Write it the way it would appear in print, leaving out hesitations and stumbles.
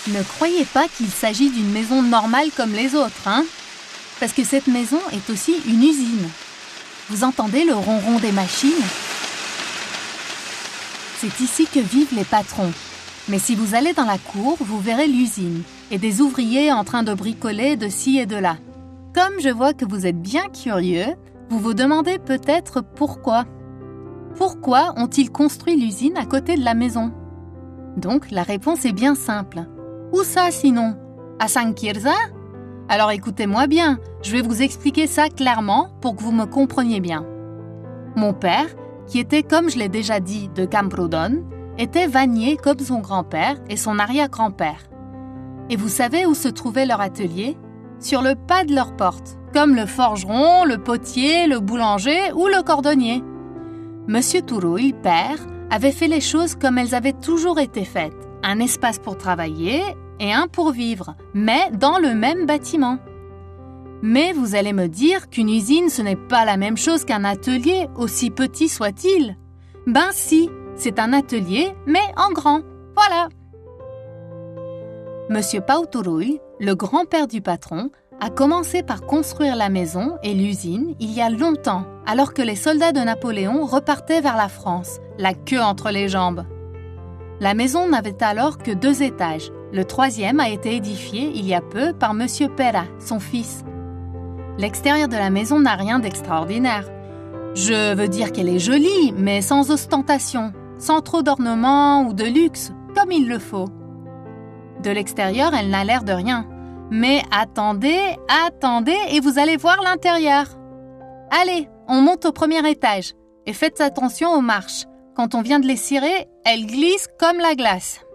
Ne croyez pas qu'il s'agit d'une maison normale comme les autres, hein? Parce que cette maison est aussi une usine. Vous entendez le ronron des machines? C'est ici que vivent les patrons. Mais si vous allez dans la cour, vous verrez l'usine et des ouvriers en train de bricoler de ci et de là. Comme je vois que vous êtes bien curieux, vous vous demandez peut-être pourquoi. Pourquoi ont-ils construit l'usine à côté de la maison? Donc, la réponse est bien simple. Où ça sinon? À San Quirze? Alors écoutez-moi bien, je vais vous expliquer ça clairement pour que vous me compreniez bien. Mon père, qui était, comme je l'ai déjà dit, de Camprodon, était vannier comme son grand-père et son arrière-grand-père. Et vous savez où se trouvait leur atelier? Sur le pas de leur porte, comme le forgeron, le potier, le boulanger ou le cordonnier. Monsieur Tourouille, père, avait fait les choses comme elles avaient toujours été faites. Un espace pour travailler et un pour vivre, mais dans le même bâtiment. Mais vous allez me dire qu'une usine, ce n'est pas la même chose qu'un atelier, aussi petit soit-il. Ben si, c'est un atelier, mais en grand. Voilà. Monsieur Pau Tourouille, le grand-père du patron, a commencé par construire la maison et l'usine il y a longtemps, alors que les soldats de Napoléon repartaient vers la France, la queue entre les jambes. La maison n'avait alors que 2 étages. Le 3e a été édifié il y a peu par Monsieur Pera, son fils. L'extérieur de la maison n'a rien d'extraordinaire. Je veux dire qu'elle est jolie, mais sans ostentation, sans trop d'ornements ou de luxe, comme il le faut. De l'extérieur, elle n'a l'air de rien. Mais attendez, et vous allez voir l'intérieur. Allez, on monte au 1er étage et faites attention aux marches. Quand on vient de les cirer, elles glissent comme la glace.